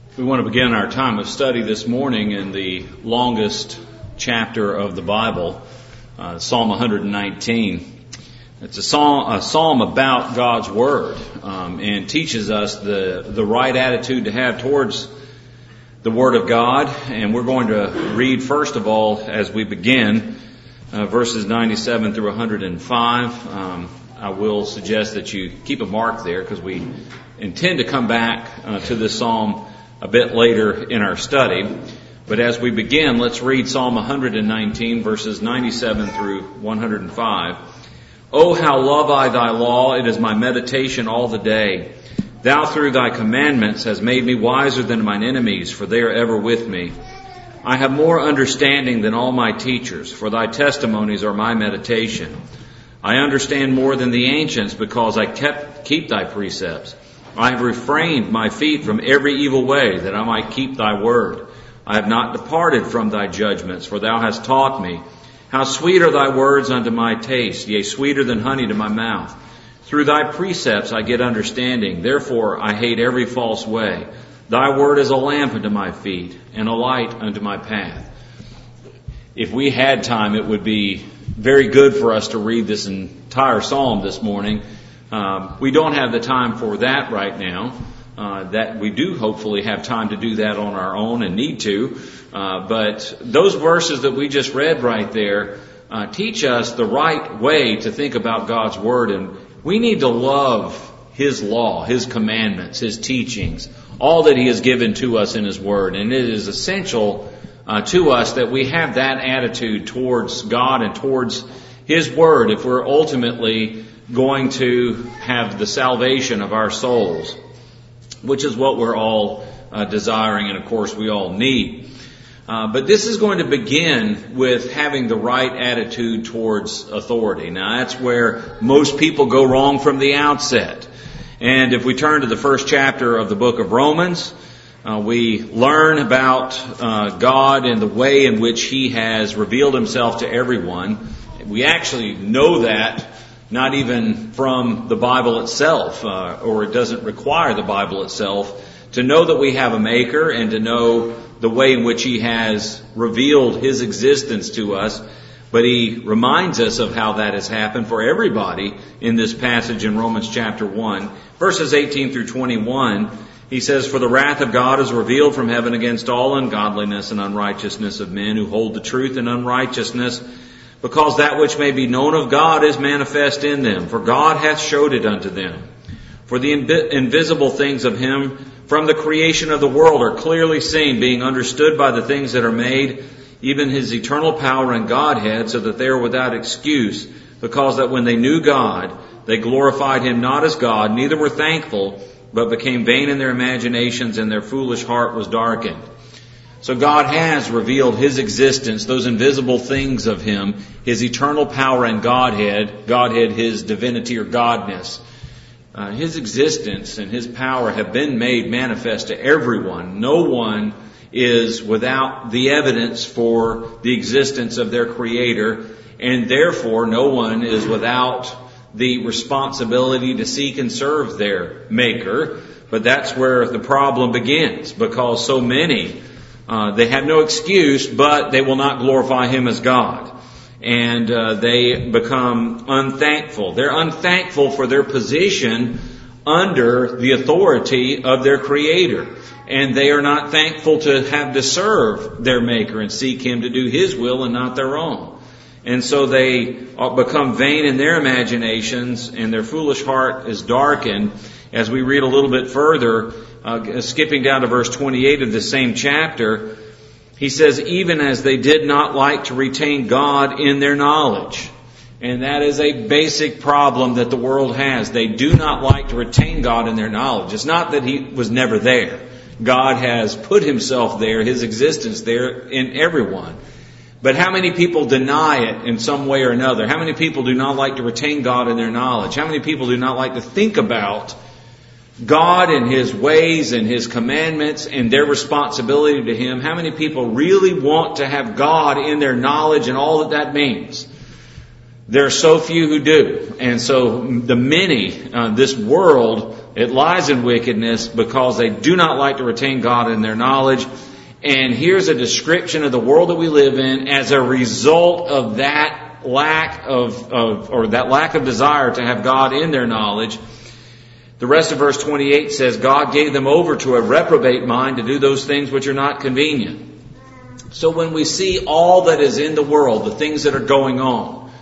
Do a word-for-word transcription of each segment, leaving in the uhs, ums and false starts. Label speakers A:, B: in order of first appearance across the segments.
A: We want to begin our time of study this morning in the longest chapter of the Bible, uh, Psalm one nineteen. It's a psalm, a psalm about God's Word, um, and teaches us the, the right attitude to have towards the Word of God. And we're going to read, first of all, as we begin, uh, verses ninety-seven through one hundred five. Um, I will suggest that you keep a mark there because we intend to come back uh, to this psalm a bit later in our study. But as we begin, let's read Psalm one nineteen, verses ninety-seven through one hundred five. Oh, how love I thy law! It is my meditation all the day. Thou through thy commandments hast made me wiser than mine enemies, for they are ever with me. I have more understanding than all my teachers, for thy testimonies are my meditation. I understand more than the ancients, because I kept keep thy precepts. I have refrained my feet from every evil way, that I might keep thy word. I have not departed from thy judgments, for thou hast taught me. How sweet are thy words unto my taste, yea, sweeter than honey to my mouth. Through thy precepts I get understanding, therefore I hate every false way. Thy word is a lamp unto my feet, and a light unto my path. If we had time, it would be very good for us to read this entire psalm this morning. Um, we don't have the time for that right now. Uh, that we do hopefully have time to do that on our own and need to. Uh, but those verses that we just read right there uh, teach us the right way to think about God's Word. And we need to love His law, His commandments, His teachings, all that He has given to us in His Word. And it is essential uh, to us that we have that attitude towards God and towards His Word if we're ultimately going to have the salvation of our souls, which is what we're all uh, desiring, and of course we all need. Uh, but this is going to begin with having the right attitude towards authority. Now that's where most people go wrong from the outset. And if we turn to the first chapter of the book of Romans, uh, we learn about uh, God and the way in which He has revealed Himself to everyone. We actually know that not even from the Bible itself, uh, or it doesn't require the Bible itself, to know that we have a Maker and to know the way in which He has revealed His existence to us. But He reminds us of how that has happened for everybody in this passage in Romans chapter one. Verses eighteen through twenty-one, he says, For the wrath of God is revealed from heaven against all ungodliness and unrighteousness of men who hold the truth in unrighteousness, because that which may be known of God is manifest in them, for God hath showed it unto them. For the invi- invisible things of Him from the creation of the world are clearly seen, being understood by the things that are made, even His eternal power and Godhead, so that they are without excuse, because that when they knew God, they glorified Him not as God, neither were thankful, but became vain in their imaginations, and their foolish heart was darkened. So God has revealed His existence, those invisible things of Him, His eternal power and Godhead, Godhead, His divinity or godness. Uh, His existence and His power have been made manifest to everyone. No one is without the evidence for the existence of their Creator, and therefore no one is without the responsibility to seek and serve their Maker. But that's where the problem begins, because so many Uh, they have no excuse, but they will not glorify Him as God. And uh, they become unthankful. They're unthankful for their position under the authority of their Creator. And they are not thankful to have to serve their Maker and seek Him to do His will and not their own. And so they become vain in their imaginations, and their foolish heart is darkened. As we read a little bit further, uh, skipping down to verse twenty-eight of the same chapter, he says, even as they did not like to retain God in their knowledge. And that is a basic problem that the world has. They do not like to retain God in their knowledge. It's not that He was never there. God has put Himself there, His existence there in everyone. But how many people deny it in some way or another? How many people do not like to retain God in their knowledge? How many people do not like to think about God and His ways and His commandments and their responsibility to Him? How many people really want to have God in their knowledge and all that that means? There are so few who do. And so the many, uh, this world, it lies in wickedness because they do not like to retain God in their knowledge. And here's a description of the world that we live in as a result of that lack of, of or that lack of desire to have God in their knowledge. The rest of verse twenty-eight says, God gave them over to a reprobate mind to do those things which are not convenient. So when we see all that is in the world, the things that are going on,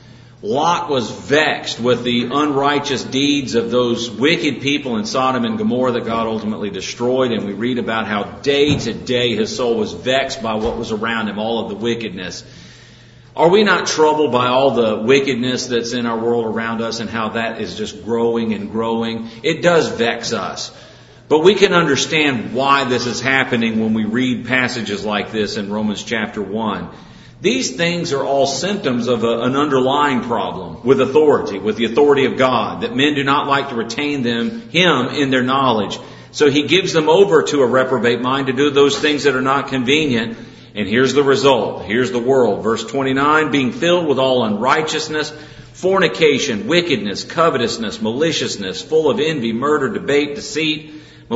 A: Lot was vexed with the unrighteous deeds of those wicked people in Sodom and Gomorrah that God ultimately destroyed. And we read about how day to day his soul was vexed by what was around him, all of the wickedness. Are we not troubled by all the wickedness that's in our world around us and how that is just growing and growing? It does vex us. But we can understand why this is happening when we read passages like this in Romans chapter one. These things are all symptoms of a, an underlying problem with authority, with the authority of God, that men do not like to retain them, Him in their knowledge. So He gives them over to a reprobate mind to do those things that are not convenient. And here's the result. Here's the world. Verse twenty-nine, being filled with all unrighteousness, fornication, wickedness, covetousness, maliciousness, full of envy, murder, debate, deceit,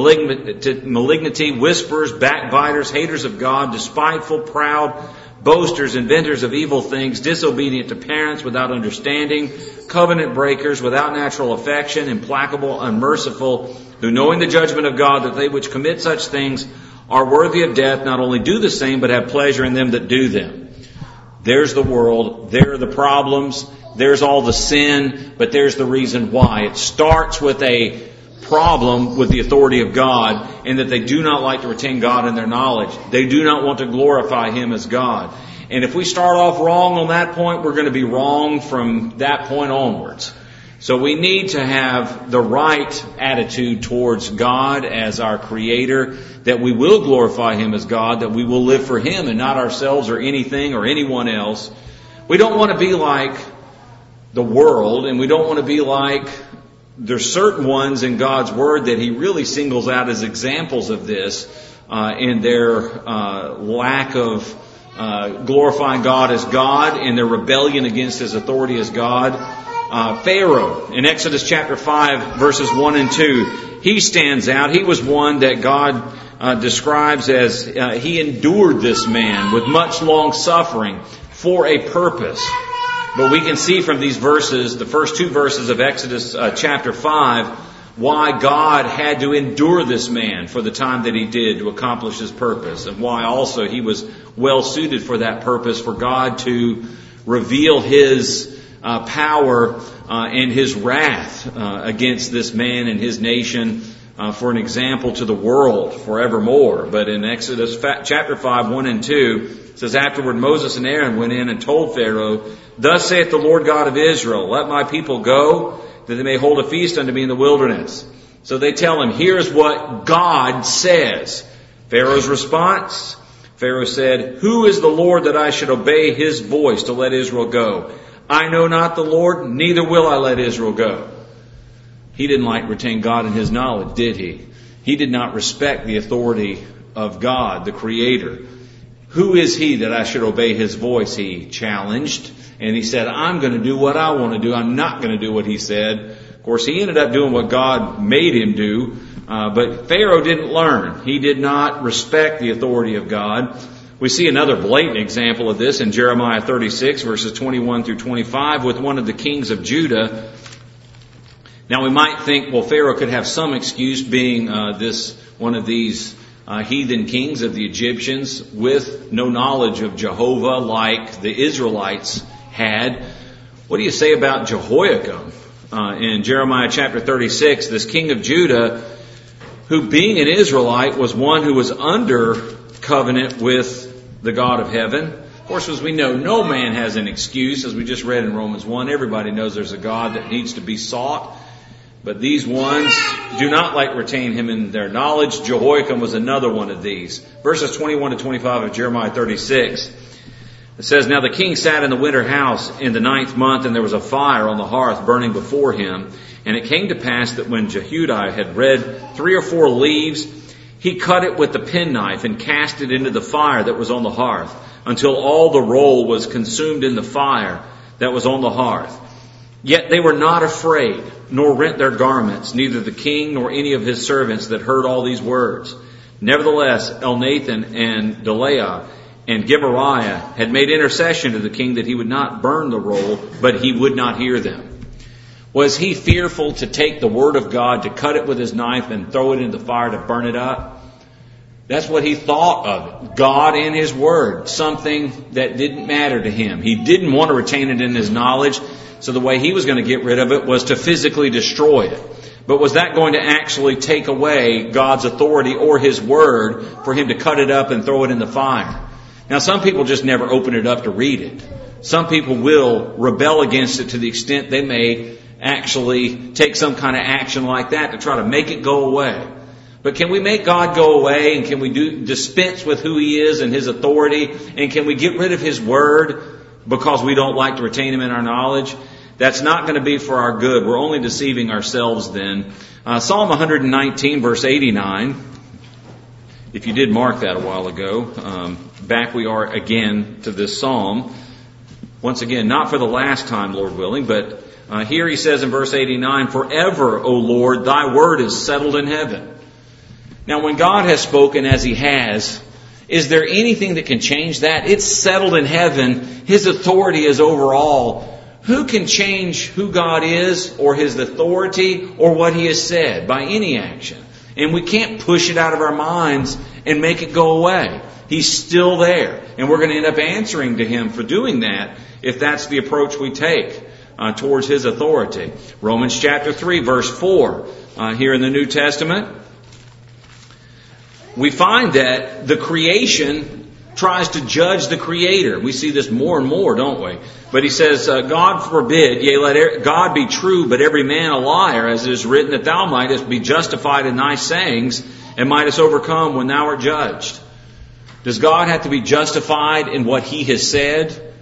A: malignity, whisperers, backbiters, haters of God, despiteful, proud, boasters, inventors of evil things, disobedient to parents, without understanding, covenant breakers, without natural affection, implacable, unmerciful, who knowing the judgment of God, that they which commit such things are worthy of death, not only do the same, but have pleasure in them that do them. There's the world. There are the problems. There's all the sin. But there's the reason why. It starts with a problem with the authority of God, in that they do not like to retain God in their knowledge. They do not want to glorify Him as God. And if we start off wrong on that point, we're going to be wrong from that point onwards. So we need to have the right attitude towards God as our Creator, that we will glorify Him as God, that we will live for Him and not ourselves or anything or anyone else. We don't want to be like the world, and we don't want to be like, there's certain ones in God's Word that He really singles out as examples of this uh, in their uh, lack of uh, glorifying God as God, and their rebellion against His authority as God. Uh, Pharaoh, in Exodus chapter five, verses one and two, he stands out. He was one that God uh, describes as uh, He endured this man with much long suffering for a purpose. But we can see from these verses, the first two verses of Exodus uh, chapter five, why God had to endure this man for the time that He did to accomplish His purpose, and why also he was well suited for that purpose, for God to reveal His Uh, power uh, and His wrath uh, against this man and his nation uh, for an example to the world forevermore. But in Exodus fa- chapter five, one and two, it says, afterward Moses and Aaron went in and told Pharaoh, thus saith the Lord God of Israel, let my people go, that they may hold a feast unto me in the wilderness. So they tell him, here's what God says. Pharaoh's response, Pharaoh said, who is the Lord that I should obey His voice to let Israel go? I know not the Lord, neither will I let Israel go. He didn't like retain God in his knowledge, did he? He did not respect the authority of God, the Creator. Who is He that I should obey His voice? He challenged. And he said, I'm going to do what I want to do. I'm not going to do what he said. Of course, he ended up doing what God made him do. Uh, but Pharaoh didn't learn. He did not respect the authority of God. We see another blatant example of this in Jeremiah thirty-six, verses twenty-one through twenty-five, with one of the kings of Judah. Now we might think, well, Pharaoh could have some excuse, being uh, this one of these uh, heathen kings of the Egyptians with no knowledge of Jehovah like the Israelites had. What do you say about Jehoiakim? Uh, in Jeremiah chapter thirty-six, this king of Judah, who being an Israelite was one who was under covenant with the God of heaven. Of course, as we know, no man has an excuse, as we just read in Romans one. Everybody knows there's a God that needs to be sought. But these ones do not like retain Him in their knowledge. Jehoiakim was another one of these. Verses twenty-one to twenty-five of Jeremiah thirty-six. It says, now the king sat in the winter house in the ninth month, and there was a fire on the hearth burning before him. And it came to pass that when Jehudi had read three or four leaves, he cut it with the penknife and cast it into the fire that was on the hearth, until all the roll was consumed in the fire. that was on the hearth. Yet they were not afraid, nor rent their garments, neither the king nor any of his servants that heard all these words. Nevertheless, Elnathan and Delaiah and Gebariah had made intercession to the king that he would not burn the roll, but he would not hear them. Was he fearful to take the word of God, to cut it with his knife and throw it into the fire to burn it up? That's what he thought of it. God and his word, something that didn't matter to him. He didn't want to retain it in his knowledge, so the way he was going to get rid of it was to physically destroy it. But was that going to actually take away God's authority or his word for him to cut it up and throw it in the fire? Now, some people just never open it up to read it. Some people will rebel against it to the extent they may actually take some kind of action like that to try to make it go away. But can we make God go away, and can we do dispense with who he is and his authority, and can we get rid of his word because we don't like to retain him in our knowledge? That's not going to be for our good. We're only deceiving ourselves then. Uh, Psalm one nineteen, verse eighty-nine. If you did mark that a while ago, um, back we are again to this psalm. Once again, not for the last time, Lord willing, but uh, here he says in verse eighty-nine, "Forever, O Lord, thy word is settled in heaven." Now, when God has spoken as he has, is there anything that can change that? It's settled in heaven. His authority is over all. Who can change who God is or his authority or what he has said by any action? And we can't push it out of our minds and make it go away. He's still there. And we're going to end up answering to him for doing that if that's the approach we take uh, towards his authority. Romans chapter three, verse four, uh, here in the New Testament, we find that the creation tries to judge the Creator. We see this more and more, don't we? But he says, uh, God forbid, yea, let er- God be true, but every man a liar, as it is written, that thou mightest be justified in thy sayings, and mightest overcome when thou art judged. Does God have to be justified in what he has said?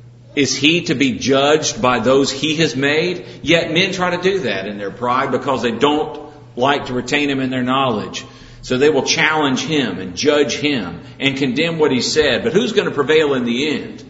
A: Is he to be judged by those he has made? Yet men try to do that in their pride because they don't like to retain him in their knowledge. So they will challenge him and judge him and condemn what he said. But who's going to prevail in the end?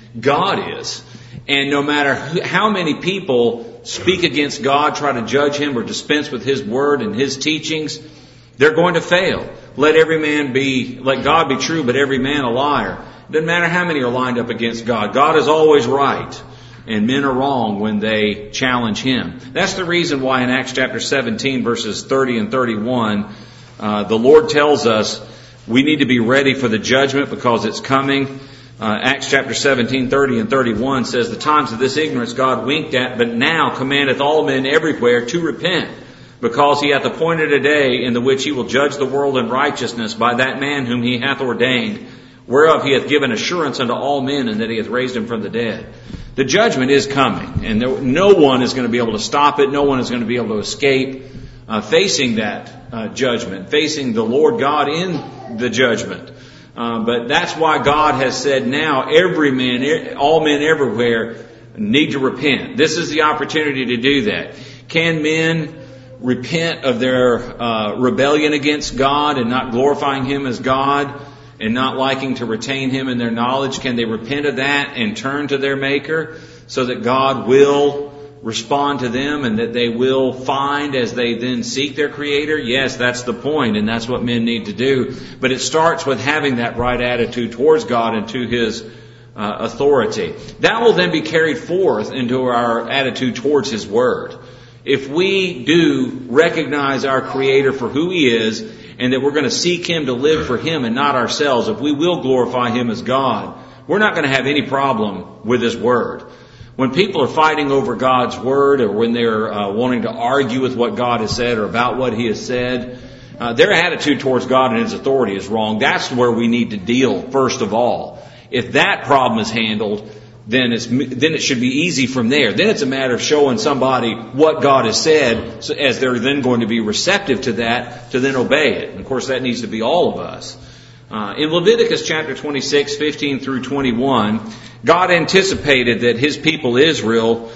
A: God is. And no matter who, how many people speak against God, try to judge him or dispense with his word and his teachings, they're going to fail. Let every man be, let God be true, but every man a liar. It doesn't matter how many are lined up against God. God is always right. And men are wrong when they challenge him. That's the reason why in Acts chapter seventeen, verses thirty and thirty-one, Uh, the Lord tells us we need to be ready for the judgment because it's coming. Uh, Acts chapter seventeen, thirty and thirty-one says, "The times of this ignorance God winked at, but now commandeth all men everywhere to repent, because he hath appointed a day in the which he will judge the world in righteousness by that man whom he hath ordained, whereof he hath given assurance unto all men, and that he hath raised him from the dead." The judgment is coming, and there, no one is going to be able to stop it. No one is going to be able to escape uh, facing that Uh, judgment, facing the Lord God in the judgment. Uh, but that's why God has said now every man, all men everywhere need to repent. This is the opportunity to do that. Can men repent of their uh, rebellion against God and not glorifying him as God and not liking to retain him in their knowledge? Can they repent of that and turn to their Maker so that God will respond to them and that they will find as they then seek their Creator? Yes, that's the point, and that's what men need to do. But it starts with having that right attitude towards God and to his uh, authority. That will then be carried forth into our attitude towards his word. If we do recognize our Creator for who he is and that we're going to seek him to live for him and not ourselves, if we will glorify him as God, we're not going to have any problem with his word. When people are fighting over God's word, or when they're uh, wanting to argue with what God has said or about what he has said, uh, their attitude towards God and his authority is wrong. That's where we need to deal first of all. If that problem is handled, then it's then it should be easy from there. Then it's a matter of showing somebody what God has said, so as they're then going to be receptive to that, to then obey it. And of course, that needs to be all of us. Uh, in Leviticus chapter twenty-six, fifteen through twenty-one, God anticipated that his people Israel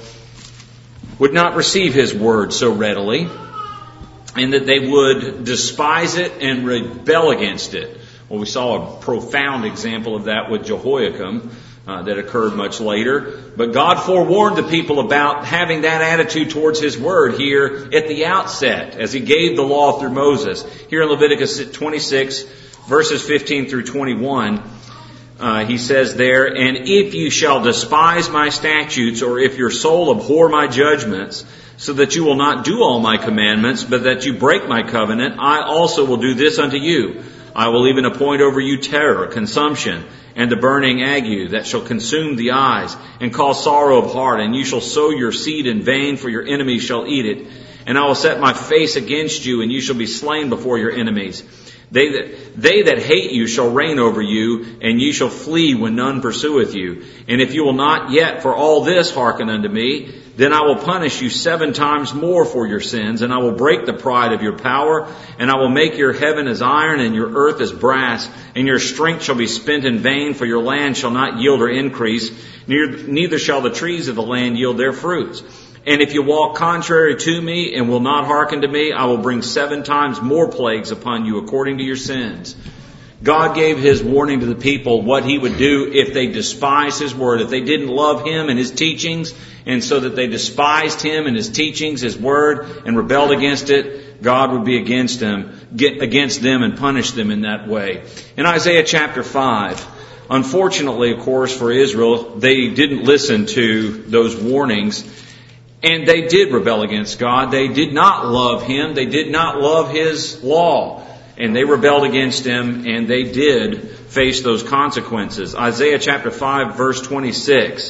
A: would not receive his word so readily, and that they would despise it and rebel against it. Well, we saw a profound example of that with Jehoiakim, uh, that occurred much later. But God forewarned the people about having that attitude towards His Word here at the outset, as He gave the law through Moses. Here in Leviticus twenty-six, verses fifteen through twenty-one, uh, He says there, "And if you shall despise my statutes, or if your soul abhor my judgments, so that you will not do all my commandments, but that you break my covenant, I also will do this unto you. I will even appoint over you terror, consumption, and the burning ague that shall consume the eyes, and cause sorrow of heart, and you shall sow your seed in vain, for your enemies shall eat it. And I will set my face against you, and you shall be slain before your enemies. They that, they that hate you shall reign over you, and ye shall flee when none pursueth you. And if you will not yet for all this hearken unto me, then I will punish you seven times more for your sins, and I will break the pride of your power, and I will make your heaven as iron and your earth as brass, and your strength shall be spent in vain, for your land shall not yield or increase, neither shall the trees of the land yield their fruits. And if you walk contrary to me and will not hearken to me, I will bring seven times more plagues upon you according to your sins." God gave His warning to the people what He would do if they despised His Word, if they didn't love Him and His teachings, and so that they despised Him and His teachings, His Word, and rebelled against it, God would be against them, get against them and punish them in that way. In Isaiah chapter five, unfortunately, of course, for Israel, they didn't listen to those warnings, and they did rebel against God. They did not love Him. They did not love His law. And they rebelled against Him, and they did face those consequences. Isaiah chapter five, verse twenty-six.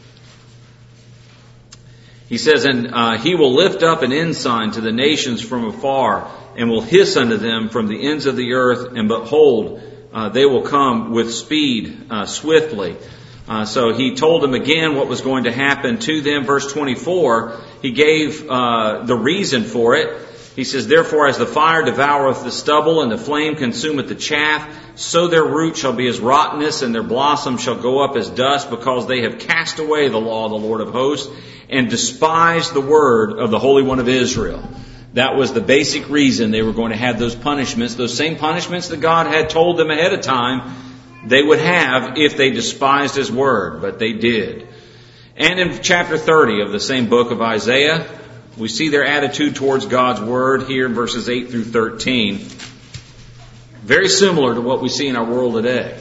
A: He says, "And uh, He will lift up an ensign to the nations from afar, and will hiss unto them from the ends of the earth, and behold, uh, they will come with speed, uh, swiftly." Uh, so He told them again what was going to happen to them. Verse twenty-four, He gave uh, the reason for it. He says, "Therefore as the fire devoureth the stubble, and the flame consumeth the chaff, so their root shall be as rottenness, and their blossom shall go up as dust, because they have cast away the law of the Lord of hosts, and despised the word of the Holy One of Israel." That was the basic reason they were going to have those punishments, those same punishments that God had told them ahead of time they would have if they despised His Word, but they did. And in chapter thirty of the same book of Isaiah, we see their attitude towards God's Word here in verses eight through thirteen. Very similar to what we see in our world today.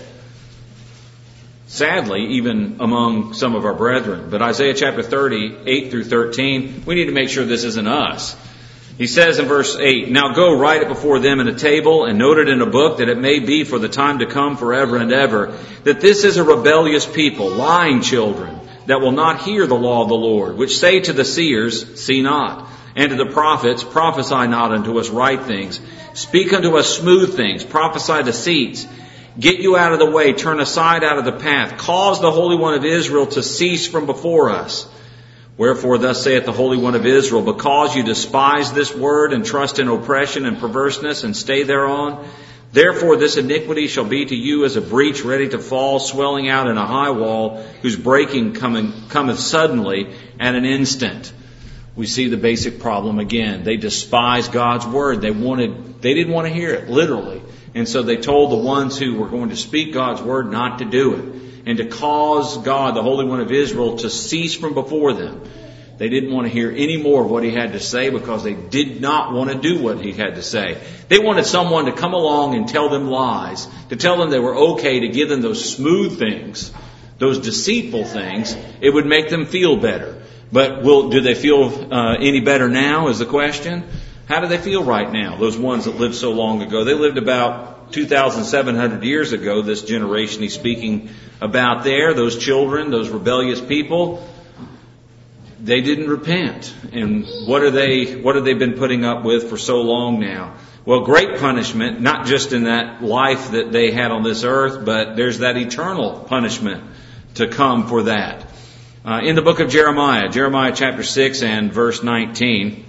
A: Sadly, even among some of our brethren. But Isaiah chapter thirty, eight through thirteen, we need to make sure this isn't us. He says in verse eight, "Now go, write it before them in a table, and note it in a book, that it may be for the time to come forever and ever, that this is a rebellious people, lying children, that will not hear the law of the Lord, which say to the seers, See not, and to the prophets, Prophesy not unto us right things. Speak unto us smooth things, prophesy deceits. Get you out of the way, turn aside out of the path, cause the Holy One of Israel to cease from before us. Wherefore thus saith the Holy One of Israel, because you despise this word, and trust in oppression and perverseness, and stay thereon, therefore this iniquity shall be to you as a breach ready to fall, swelling out in a high wall, whose breaking coming, cometh suddenly at an instant." We see the basic problem again. They despised God's Word. They wanted, they didn't want to hear it, literally. And so they told the ones who were going to speak God's Word not to do it, and to cause God, the Holy One of Israel, to cease from before them. They didn't want to hear any more of what He had to say, because they did not want to do what He had to say. They wanted someone to come along and tell them lies, to tell them they were okay, to give them those smooth things, those deceitful things. It would make them feel better. But will do they feel uh, any better now is the question. How do they feel right now, those ones that lived so long ago? They lived about two thousand seven hundred years ago, this generation He's speaking about there, those children, those rebellious people. They didn't repent. And what are they, what have they been putting up with for so long now? Well, great punishment, not just in that life that they had on this earth, but there's that eternal punishment to come for that. Uh, in the book of Jeremiah, Jeremiah chapter six and verse nineteen,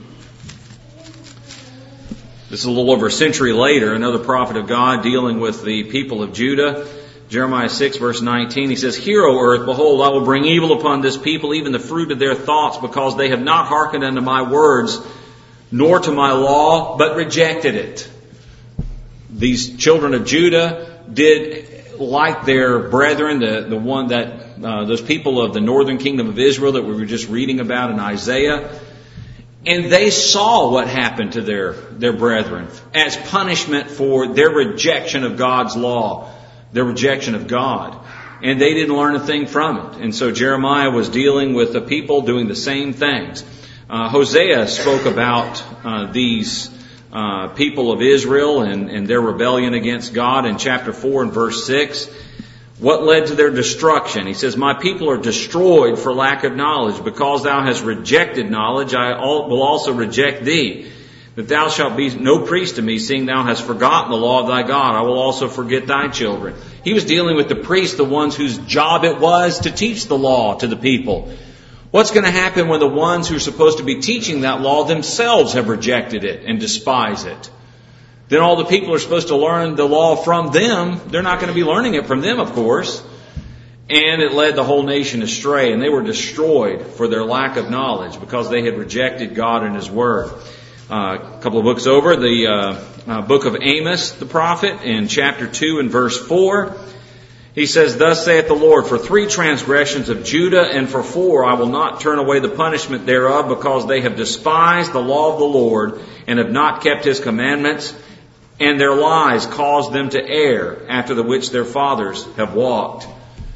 A: this is a little over a century later, another prophet of God dealing with the people of Judah. Jeremiah six verse nineteen, he says, "Hear, O earth, behold, I will bring evil upon this people, even the fruit of their thoughts, because they have not hearkened unto my words, nor to my law, but rejected it." These children of Judah did like their brethren, the, the one that, uh, those people of the northern kingdom of Israel that we were just reading about in Isaiah. And they saw what happened to their, their brethren as punishment for their rejection of God's law, their rejection of God. And they didn't learn a thing from it. And so Jeremiah was dealing with the people doing the same things. Uh, Hosea spoke about uh, these uh, people of Israel and, and their rebellion against God in chapter four and verse six. What led to their destruction? He says, "My people are destroyed for lack of knowledge. Because thou hast rejected knowledge, I will also reject thee. That thou shalt be no priest to me, seeing thou hast forgotten the law of thy God. I will also forget thy children." He was dealing with the priests, the ones whose job it was to teach the law to the people. What's going to happen when the ones who are supposed to be teaching that law themselves have rejected it and despise it? Then all the people are supposed to learn the law from them. They're not going to be learning it from them, of course. And it led the whole nation astray, and they were destroyed for their lack of knowledge because they had rejected God and His Word. Uh, a couple of books over, the uh, uh, book of Amos, the prophet, in chapter two and verse four, he says, "Thus saith the Lord, for three transgressions of Judah, and for four I will not turn away the punishment thereof, because they have despised the law of the Lord, and have not kept His commandments, and their lies caused them to err, after the which their fathers have walked."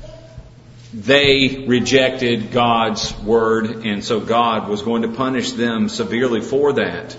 A: They rejected God's Word, and so God was going to punish them severely for that.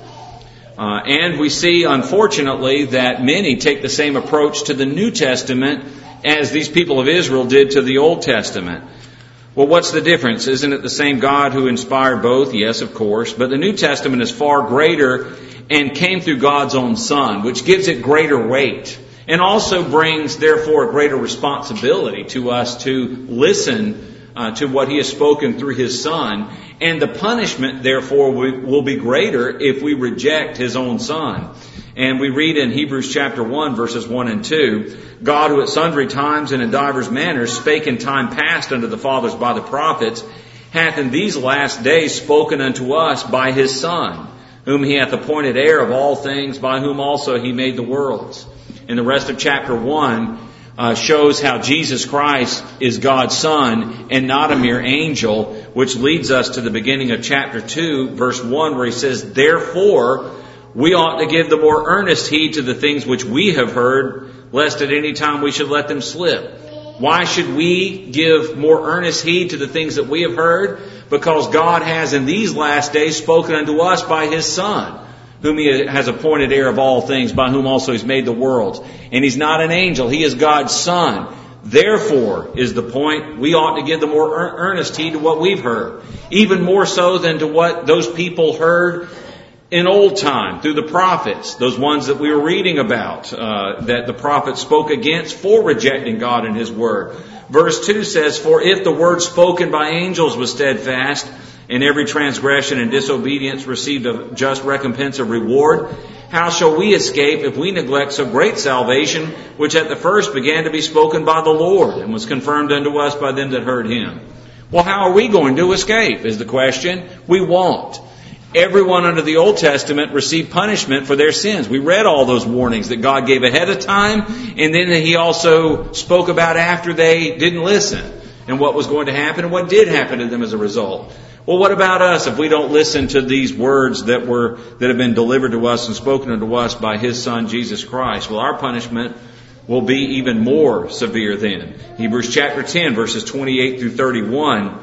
A: Uh, and we see, unfortunately, that many take the same approach to the New Testament as these people of Israel did to the Old Testament. Well, what's the difference? Isn't it the same God who inspired both? Yes, of course. But the New Testament is far greater and came through God's own Son, which gives it greater weight. And also brings, therefore, a greater responsibility to us to listen uh, to what He has spoken through His Son. And the punishment, therefore, will be greater if we reject His own Son. And we read in Hebrews chapter one, verses one and two, "God, who at sundry times and in divers manners spake in time past unto the fathers by the prophets, hath in these last days spoken unto us by His Son, whom He hath appointed heir of all things, by whom also He made the worlds." And the rest of chapter one uh, shows how Jesus Christ is God's Son and not a mere angel, which leads us to the beginning of chapter two, verse one, where he says, "Therefore, we ought to give the more earnest heed to the things which we have heard, lest at any time we should let them slip." Why should we give more earnest heed to the things that we have heard? Because God has in these last days spoken unto us by His Son, whom He has appointed heir of all things, by whom also He's made the worlds. And He's not an angel. He is God's Son. Therefore, is the point, we ought to give the more earnest heed to what we've heard. Even more so than to what those people heard in old time through the prophets. Those ones that we were reading about, uh, that the prophets spoke against for rejecting God and His Word. Verse two says, "For if the word spoken by angels was steadfast, and every transgression and disobedience received a just recompense of reward, how shall we escape if we neglect so great salvation, which at the first began to be spoken by the Lord, and was confirmed unto us by them that heard Him?" Well, how are we going to escape, is the question. We won't. Everyone under the Old Testament received punishment for their sins. We read all those warnings that God gave ahead of time, and then He also spoke about after they didn't listen, and what was going to happen, and what did happen to them as a result. Well, what about us if we don't listen to these words that were that have been delivered to us and spoken unto us by His Son, Jesus Christ? Well, our punishment will be even more severe then. Hebrews chapter ten, verses twenty-eight through thirty-one.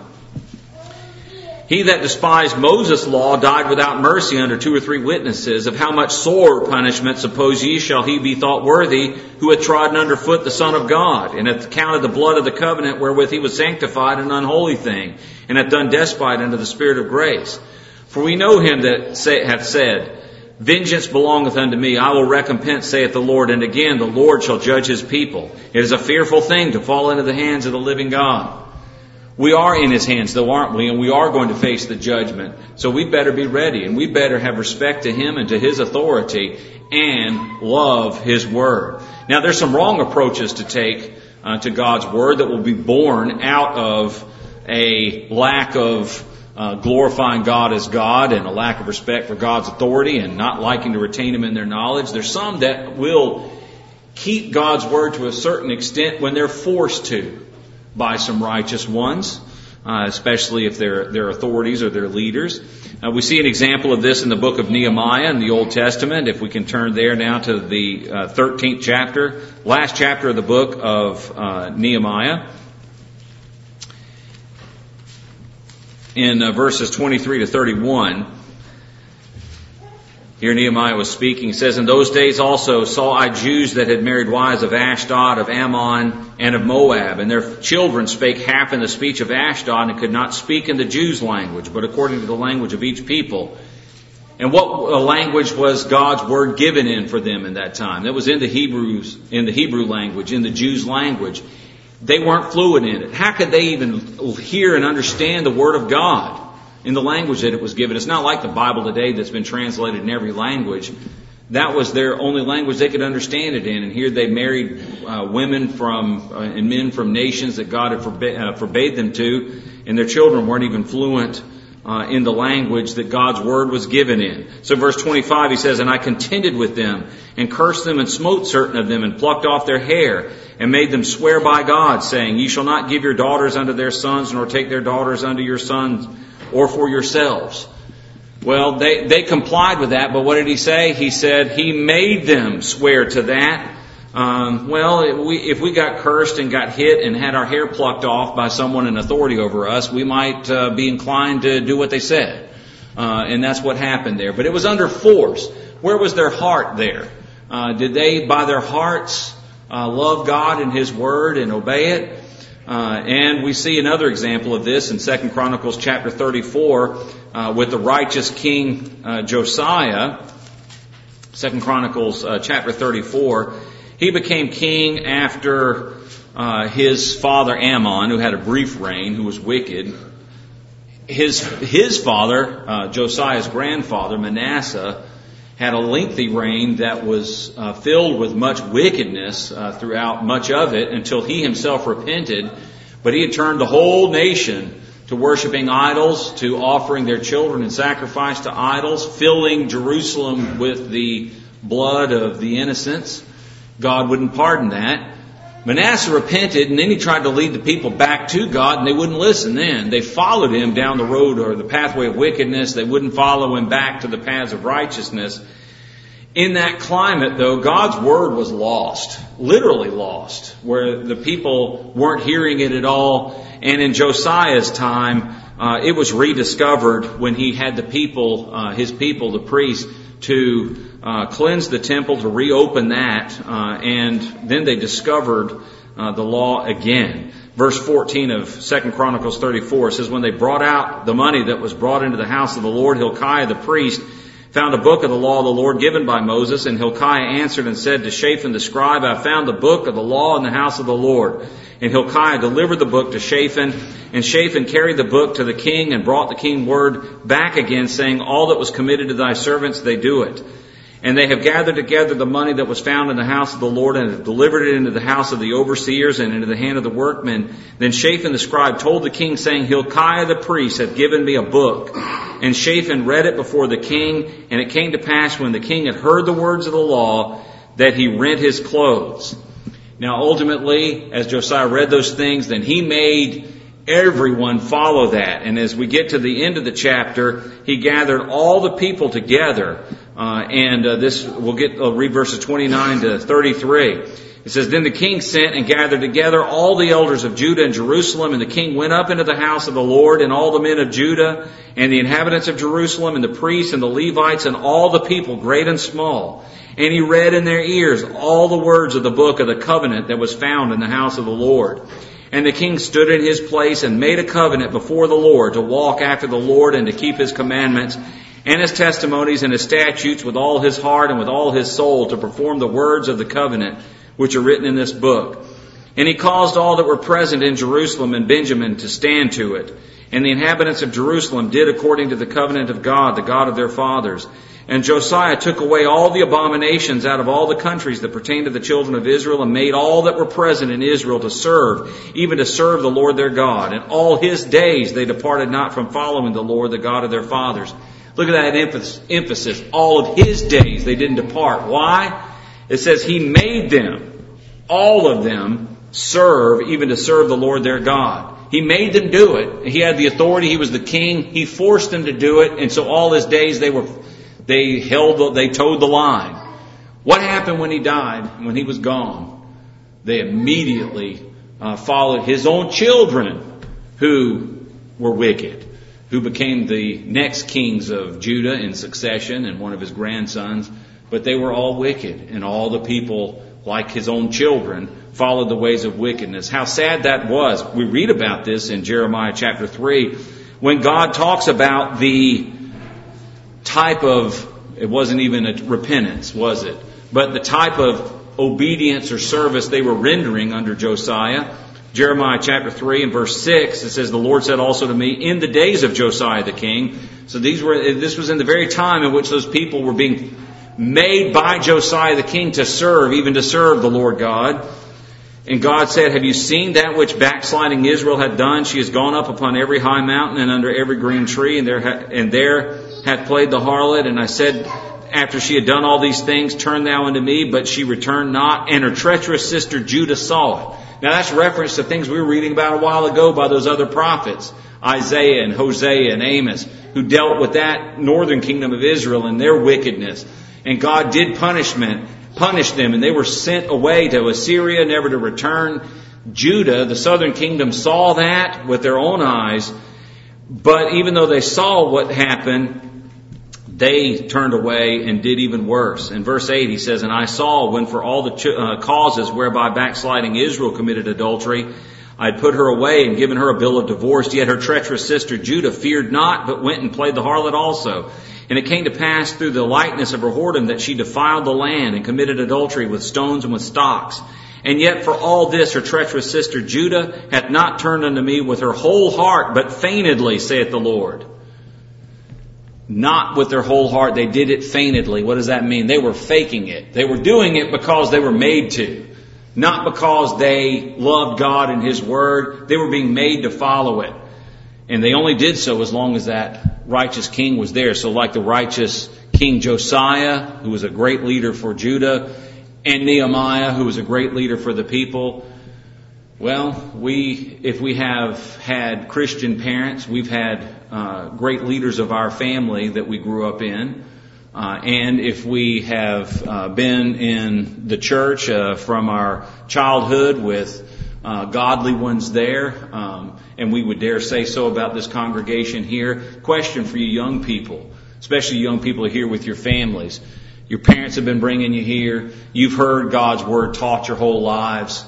A: "He that despised Moses' law died without mercy under two or three witnesses. Of how much sorer punishment, suppose ye, shall he be thought worthy, who hath trodden under foot the Son of God, and hath counted the blood of the covenant wherewith he was sanctified an unholy thing, and hath done despite unto the Spirit of grace? For we know him that say, hath said, Vengeance belongeth unto me, I will recompense, saith the Lord. And again, the Lord shall judge His people. It is a fearful thing to fall into the hands of the living God." We are in His hands, though, aren't we? And we are going to face the judgment. So we better be ready, and we better have respect to Him and to His authority, and love His Word. Now, there's some wrong approaches to take uh, to God's Word that will be born out of a lack of uh, glorifying God as God, and a lack of respect for God's authority, and not liking to retain Him in their knowledge. There's some that will keep God's word to a certain extent when they're forced to by some righteous ones, uh, especially if they're, they're authorities or they're leaders. Uh, we see an example of this in the book of Nehemiah in the Old Testament. If we can turn there now to the uh, thirteenth chapter, last chapter of the book of uh, Nehemiah. In uh, verses twenty-three to thirty-one, here Nehemiah was speaking. He says, "In those days also saw I Jews that had married wives of Ashdod, of Ammon, and of Moab. And their children spake half in the speech of Ashdod, and could not speak in the Jews' language, but according to the language of each people." And what language was God's word given in for them in that time? That was in the Hebrews, in the Hebrew language, in the Jews' language. They weren't fluent in it. How could they even hear and understand the Word of God in the language that it was given? It's not like the Bible today that's been translated in every language. That was their only language they could understand it in. And here they married uh, women from uh, and men from nations that God had forb- uh, forbade them to, and their children weren't even fluent uh, in the language that God's Word was given in. So verse twenty-five, he says, "And I contended with them, and cursed them, and smote certain of them, and plucked off their hair, and made them swear by God, saying, Ye shall not give your daughters unto their sons, nor take their daughters unto your sons, or for yourselves." Well, they, they complied with that, but what did he say? He said he made them swear to that. Um, well, if we, if we got cursed and got hit and had our hair plucked off by someone in authority over us, we might uh, be inclined to do what they said. Uh, and that's what happened there. But it was under force. Where was their heart there? Uh, did they, by their hearts, Uh, love God and His Word and obey it? Uh, and we see another example of this in Second Chronicles chapter thirty-four uh, with the righteous king uh, Josiah. Second Chronicles uh, chapter thirty-four. He became king after uh, his father Ammon, who had a brief reign, who was wicked. His, his father, uh, Josiah's grandfather, Manasseh, had a lengthy reign that was uh, filled with much wickedness uh, throughout much of it until he himself repented. But he had turned the whole nation to worshiping idols, to offering their children in sacrifice to idols, filling Jerusalem with the blood of the innocents. God wouldn't pardon that. Manasseh repented, and then he tried to lead the people back to God, and they wouldn't listen then. They followed him down the road or the pathway of wickedness. They wouldn't follow him back to the paths of righteousness. In that climate, though, God's Word was lost, literally lost, where the people weren't hearing it at all. And in Josiah's time, uh, it was rediscovered when he had the people, uh, his people, the priests, to uh, cleanse the temple, to reopen that, uh, and then they discovered uh, the law again. Verse fourteen of Second Chronicles thirty-four says, "When they brought out the money that was brought into the house of the Lord, Hilkiah the priest found a book of the law of the Lord given by Moses, and Hilkiah answered and said to Shaphan the scribe, I found the book of the law in the house of the Lord. And Hilkiah delivered the book to Shaphan, and Shaphan carried the book to the king and brought the king word back again, saying, All that was committed to thy servants, they do it. And they have gathered together the money that was found in the house of the Lord, and have delivered it into the house of the overseers and into the hand of the workmen. Then Shaphan the scribe told the king, saying, Hilkiah the priest hath given me a book. And Shaphan read it before the king, and it came to pass when the king had heard the words of the law, that he rent his clothes. Now ultimately, as Josiah read those things, then he made everyone follow that. And as we get to the end of the chapter, he gathered all the people together. Uh, and uh, this, we'll get, I'll read verses twenty-nine to thirty-three. It says, Then the king sent and gathered together all the elders of Judah and Jerusalem, and the king went up into the house of the Lord, and all the men of Judah, and the inhabitants of Jerusalem, and the priests, and the Levites, and all the people, great and small. And he read in their ears all the words of the book of the covenant that was found in the house of the Lord. And the king stood in his place and made a covenant before the Lord to walk after the Lord and to keep his commandments and his testimonies and his statutes with all his heart and with all his soul, to perform the words of the covenant which are written in this book. And he caused all that were present in Jerusalem and Benjamin to stand to it. And the inhabitants of Jerusalem did according to the covenant of God, the God of their fathers. And Josiah took away all the abominations out of all the countries that pertained to the children of Israel, and made all that were present in Israel to serve, even to serve the Lord their God. And all his days they departed not from following the Lord, the God of their fathers. Look at that emphasis. All of his days they didn't depart. Why? It says He made them, all of them, serve, even to serve the Lord their God. He made them do it. He had the authority. He was the king. He forced them to do it. And so all his days they were, they held, they towed the line. What happened when he died? When he was gone, they immediately uh, followed his own children who were wicked, who became the next kings of Judah in succession, and one of his grandsons. But they were all wicked, and all the people, like his own children, followed the ways of wickedness. How sad that was. We read about this in Jeremiah chapter three, when God talks about the type of, it wasn't even a repentance, was it? But the type of obedience or service they were rendering under Josiah. Jeremiah chapter three and verse six, it says, the Lord said also to me, in the days of Josiah the king. So these were, this was in the very time in which those people were being made by Josiah the king to serve, even to serve the Lord God. And God said, have you seen that which backsliding Israel had done? She has gone up upon every high mountain and under every green tree, and there, ha- and there hath played the harlot. And I said, after she had done all these things, turn thou unto me, but she returned not, and her treacherous sister Judah saw it. Now that's reference to things we were reading about a while ago by those other prophets, Isaiah and Hosea and Amos, who dealt with that northern kingdom of Israel and their wickedness. And God did punishment, punish them, and they were sent away to Assyria, never to return. Judah, the southern kingdom, saw that with their own eyes, but even though they saw what happened, they turned away and did even worse. In verse eight, he says, and I saw when for all the ch- uh, causes whereby backsliding Israel committed adultery, I had put her away and given her a bill of divorce. Yet her treacherous sister Judah feared not, but went and played the harlot also. And it came to pass through the lightness of her whoredom that she defiled the land and committed adultery with stones and with stocks. And yet for all this her treacherous sister Judah hath not turned unto me with her whole heart, but feignedly, saith the Lord. Not with their whole heart. They did it feignedly. What does that mean? They were faking it. They were doing it because they were made to. Not because they loved God and His Word. They were being made to follow it. And they only did so as long as that righteous king was there. So like the righteous King Josiah, who was a great leader for Judah, and Nehemiah, who was a great leader for the people. Well, we, if we have had Christian parents, we've had uh, great leaders of our family that we grew up in. Uh, and if we have uh, been in the church uh, from our childhood with uh, godly ones there, um, and we would dare say so about this congregation here. Question for you young people, especially young people here with your families. Your parents have been bringing you here. You've heard God's Word taught your whole lives.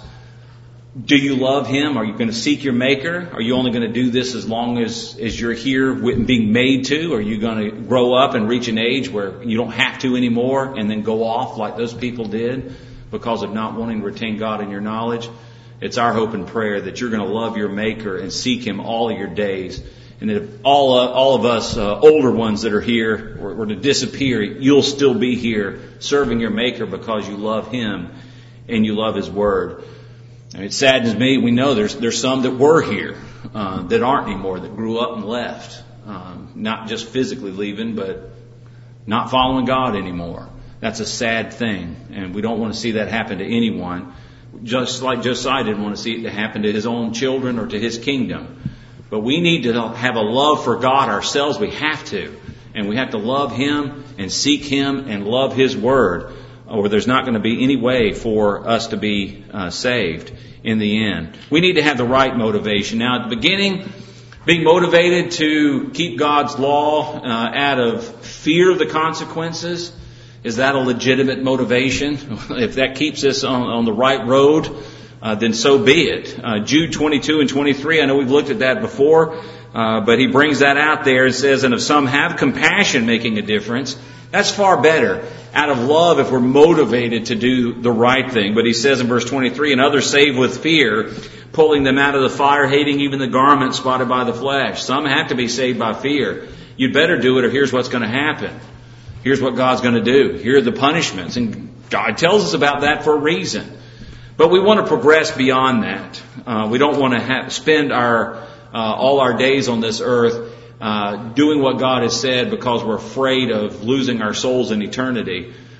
A: Do you love Him? Are you going to seek your Maker? Are you only going to do this as long as, as you're here being made to? Are you going to grow up and reach an age where you don't have to anymore and then go off like those people did because of not wanting to retain God in your knowledge? It's our hope and prayer that you're going to love your Maker and seek Him all of your days. And that if all, uh, all of us uh, older ones that are here were, were to disappear, you'll still be here serving your Maker because you love Him and you love His Word. I mean, it saddens me. We know there's there's some that were here uh, that aren't anymore, that grew up and left. Um, not just physically leaving, but not following God anymore. That's a sad thing, and we don't want to see that happen to anyone. Just like Josiah didn't want to see it to happen to his own children or to his kingdom. But we need to have a love for God ourselves. We have to. And we have to love Him and seek Him and love His Word, or there's not going to be any way for us to be uh, saved in the end. We need to have the right motivation. Now, at the beginning, being motivated to keep God's law uh, out of fear of the consequences, is that a legitimate motivation? If that keeps us on, on the right road, uh, then so be it. Uh, Jude twenty-two and twenty-three, I know we've looked at that before, uh, but he brings that out there and says, and if some have compassion making a difference, that's far better. Out of love, if we're motivated to do the right thing. But he says in verse twenty-three, and others save with fear, pulling them out of the fire, hating even the garment spotted by the flesh. Some have to be saved by fear. You'd better do it, or here's what's going to happen. Here's what God's going to do. Here are the punishments. And God tells us about that for a reason. But we want to progress beyond that. Uh, we don't want to have, spend our uh, all our days on this earth uh, doing what God has said because we're afraid of losing our souls in eternity.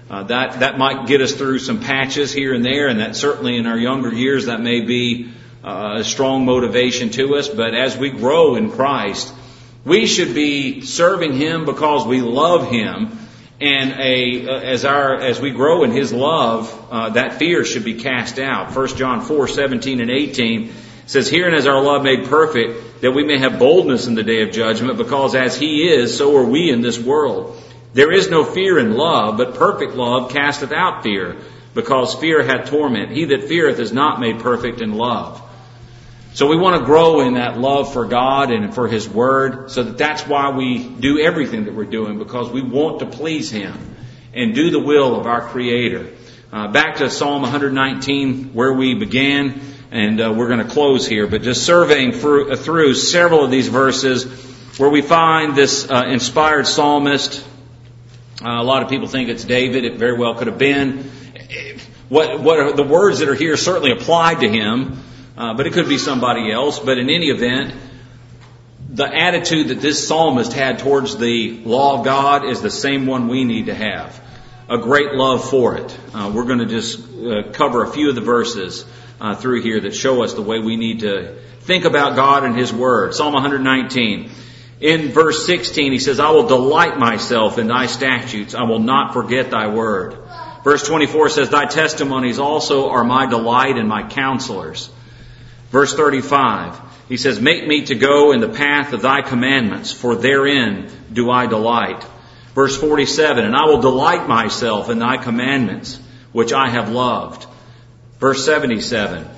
A: Uh, that, that might get us through some patches here and there, and that certainly in our younger years that may be uh, a strong motivation to us. But as we grow in Christ, we should be serving Him because we love Him. And a, uh, as our, as we grow in His love, uh, that fear should be cast out. First John four, seventeen and eighteen says, "Herein is our love made perfect, that we may have boldness in the day of judgment, because as He is, so are we in this world. There is no fear in love, but perfect love casteth out fear, because fear hath torment. He that feareth is not made perfect in love." So we want to grow in that love for God and for His Word, so that that's why we do everything that we're doing, because we want to please Him and do the will of our Creator. Uh, back to Psalm one nineteen, where we began, and uh, we're going to close here, but just surveying through, uh, through several of these verses where we find this uh, inspired psalmist. Uh, a lot of people think it's David. It very well could have been. What, what are the words that are here certainly applied to him, uh, but it could be somebody else. But in any event, the attitude that this psalmist had towards the law of God is the same one we need to have. A great love for it. Uh, we're going to just uh, cover a few of the verses uh, through here that show us the way we need to think about God and His Word. Psalm one nineteen. In verse sixteen, he says, "I will delight myself in thy statutes. I will not forget thy word." Verse twenty-four says, "Thy testimonies also are my delight and my counselors." Verse thirty-five, he says, "Make me to go in the path of thy commandments, for therein do I delight." Verse forty-seven, "And I will delight myself in thy commandments, which I have loved." Verse seventy-seven,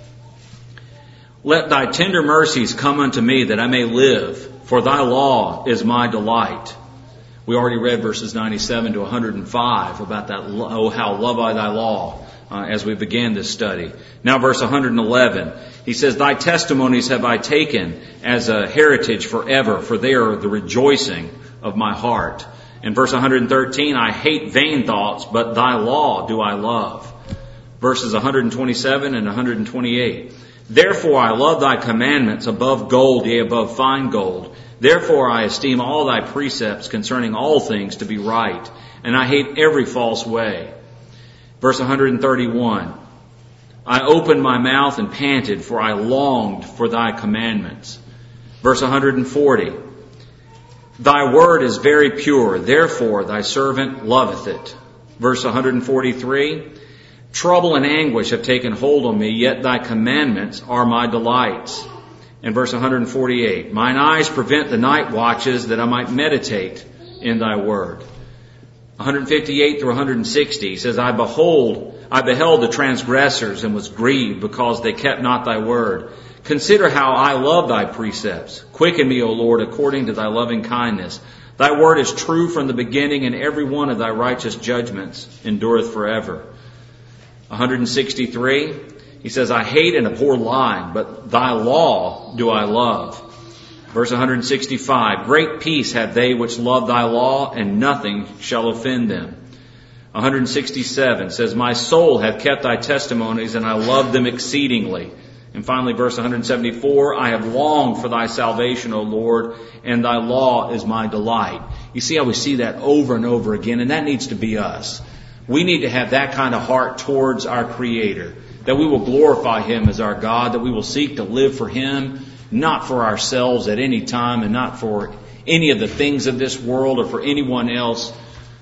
A: "Let thy tender mercies come unto me, that I may live. For thy law is my delight." We already read verses ninety-seven to one hundred five about that, "Oh, how love I thy law," uh, as we began this study. Now verse one hundred eleven, he says, "Thy testimonies have I taken as a heritage forever, for they are the rejoicing of my heart." In verse one hundred thirteen, "I hate vain thoughts, but thy law do I love." Verses one hundred twenty-seven and one hundred twenty-eight, "Therefore I love thy commandments above gold, yea, above fine gold. Therefore I esteem all thy precepts concerning all things to be right, and I hate every false way." Verse one hundred thirty-one, "I opened my mouth and panted, for I longed for thy commandments." Verse one hundred forty, "Thy word is very pure, therefore thy servant loveth it." Verse one hundred forty-three, "Trouble and anguish have taken hold on me, yet thy commandments are my delights." And verse one hundred forty-eight, "Mine eyes prevent the night watches, that I might meditate in thy word." one hundred fifty-eight through one hundred sixty says, I behold, I beheld the transgressors, and was grieved, because they kept not thy word. Consider how I love thy precepts. Quicken me, O Lord, according to thy loving kindness. Thy word is true from the beginning, and every one of thy righteous judgments endureth forever. one hundred sixty-three, he says, I hate and abhor lying, but thy law do I love. Verse one hundred sixty-five, great peace have they which love thy law, and nothing shall offend them. one hundred sixty-seven says, my soul hath kept thy testimonies, and I love them exceedingly. And finally, verse one hundred seventy-four, I have longed for thy salvation, O Lord, and thy law is my delight. You see how we see that over and over again, and that needs to be us. We need to have that kind of heart towards our Creator, that we will glorify Him as our God, that we will seek to live for Him, not for ourselves at any time, and not for any of the things of this world or for anyone else.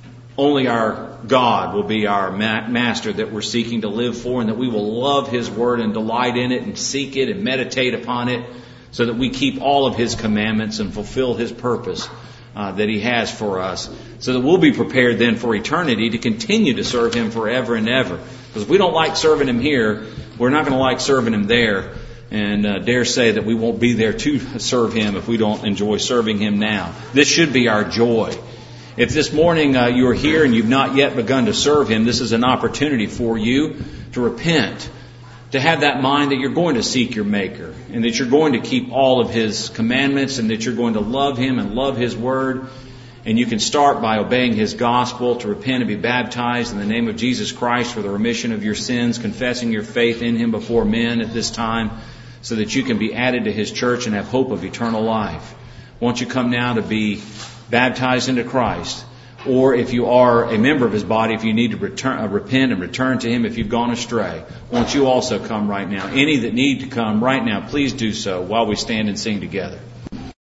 A: Only our God will be our ma- master that we're seeking to live for, and that we will love His Word and delight in it and seek it and meditate upon it, so that we keep all of His commandments and fulfill His purpose uh, that He has for us, so that we'll be prepared then for eternity to continue to serve Him forever and ever. Because if we don't like serving Him here, we're not going to like serving Him there. And uh, dare say that we won't be there to serve Him if we don't enjoy serving Him now. This should be our joy. If this morning uh, you are here and you've not yet begun to serve Him, this is an opportunity for you to repent, to have that mind that you're going to seek your Maker, and that you're going to keep all of His commandments, and that you're going to love Him and love His Word. And you can start by obeying His gospel, to repent and be baptized in the name of Jesus Christ for the remission of your sins, confessing your faith in Him before men at this time, so that you can be added to His church and have hope of eternal life. Won't you come now to be baptized into Christ? or if you are a member of His body, if you need to return, uh, repent and return to Him if you've gone astray, won't you also come right now? Any that need to come right now, please do so while we stand and sing together.